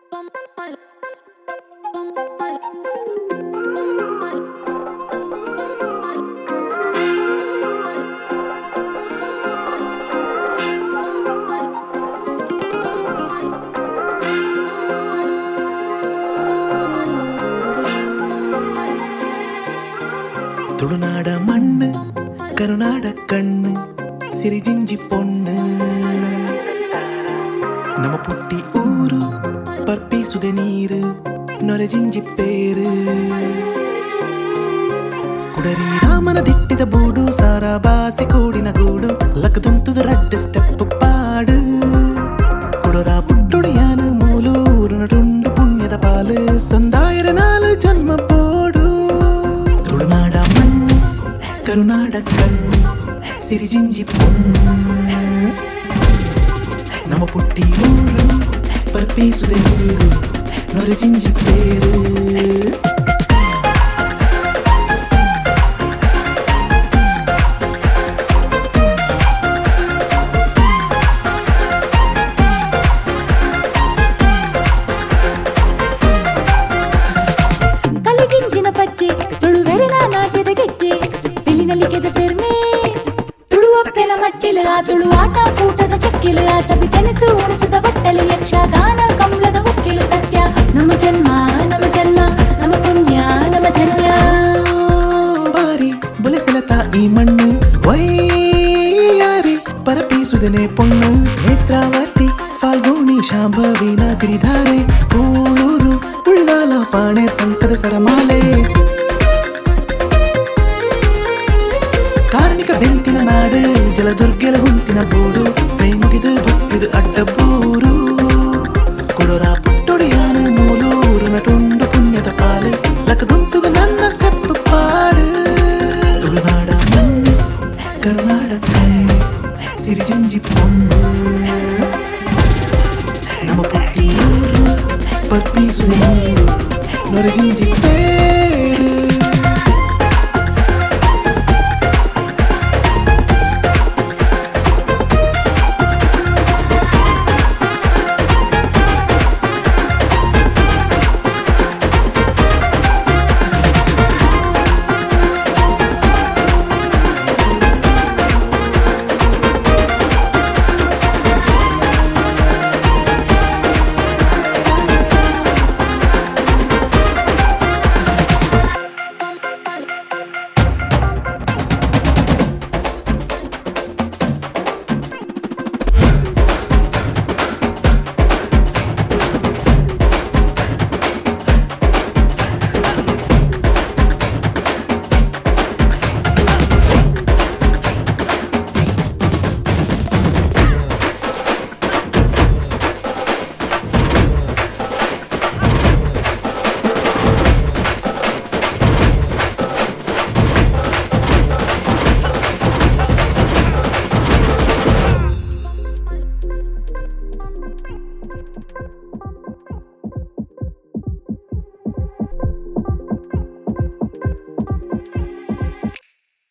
ತುಳುನಾಡ ಮಣ್ಣು ಕರುನಾಡ ಕಣ್ಣು ಸಿರಿಜಿಂಜಿ ಪೊಣ್ಣು ನಮ್ಮ ಪುಟ್ಟಿ ಊರು ಪರ್ಪೀಸುದೆ ನೀರು ನೊರೆಜಿಂಜಿ ಪೇರು ಕುಡರಿ ರಾಮನ ದಿಟ್ಟಿದ ಬೂಡು ಸಾರಾ ಬಾಸೆ ಕೂಡಿನ ಗೂಡು ಲಕ್ಕದಂತದ ರೆಡ್ ಸ್ಟೆಪ್ ಪಾಡು ಕುಡರ ಪುಟ್ಟುಡಿಯಾನು ಮೂಲೂರು ನಡುಂಡು ಪುಣ್ಯದ ಪಾಲು ಸಂದಾಯರ ನಾಲು ಜನ್ಮ ಬೋಡು ತುಳುನಾಡ ಮಣ್ಣು ಕರುನಾಡ ಕಣ್ಣು ಸಿರಿಜಿಂಜಿ ಪೊಣ್ಣು ನಮ್ಮ ಪುಟ್ಟಿ ಊರು ಪರ್ಪೀಸುದೆ ನೀರು ನೊರೆಜಿಂಜಿ ಪೇರು ಕಲಿಜಿಂಜಿನ ಪಚ್ಚೆ ತುಳುವೆರೆನ ನಾಟ್ಯದ ಗೆಜ್ಜೆ ಬಿಲ್ಲಿನಲ್ಲಿ ಗೆದ ಪೆರ್ಮೆ ತುಳುವಪ್ಪೆನ ಮಟ್ಟಿಲ ತುಳು ಆಟ ಕೂಟದ ಚಕ್ಕಿಲ ಸಬಿ ಕನಸು ಉಣಿಸಿದ ಬಟ್ಟಲು ಯಕ್ಷಗಾನ ಕಮಲದ ಹುಕ್ಕಿಲು ಸತ್ಯ ನಮ್ಮ ಜನ್ಮ ನಮ್ಮ ಪುಣ್ಯ ನಮ್ಮ ಧನ್ಯ ಬಾರಿ ಬುಲೆಸೆಲತ ಈ ಮಣ್ಣು ವೈಯಾರಿ ಪರಪೀಸುದನೆ ಪೊಣ್ಣು ನೇತ್ರಾವತಿ ಫಾಲ್ಗುಣಿ ಶಾಂಭವಿನ ಸಿರಿಧಾರೆ ಕೂಳೂರು ಉಳ್ಳಾಲ ಪಾಣೆ ಸಂಕದ ಸರಮಾಲೆ ಕಾರ್ಣಿಕ ಬೆಂತಿನ ನಾಡು ಜಲದುರ್ಗೆಲ ಹುಂತಿನ ಬೂಡು ಕೈ ಮುಗಿದು ಭಕ್ತಿದು ಅಡ್ಡಬೂರು ಕೊಡೋರ ಪುಟ್ಟೊಡಿಯಾನ ಮೂಲೂರು ನಟುಂಡು ಪುಣ್ಯದ ಪಾಲು ಲಕ್ಕದುಂತುದು ನನ್ನ ಸ್ಟೆಪ್ ಪಾಡು ತುಳುನಾಡ ಮಣ್ಣು ಕರುನಾಡ ಕಣ್ಣು ಸಿರಿಜಿಂಜಿ ಪೊಣ್ಣು ನಮ್ಮ ಪುಟ್ಟಿ ಊರು ಪರ್ಪೀಸುದೆ ನೀರು ನೊರೆಜಿಂಜಿ ಪೇರು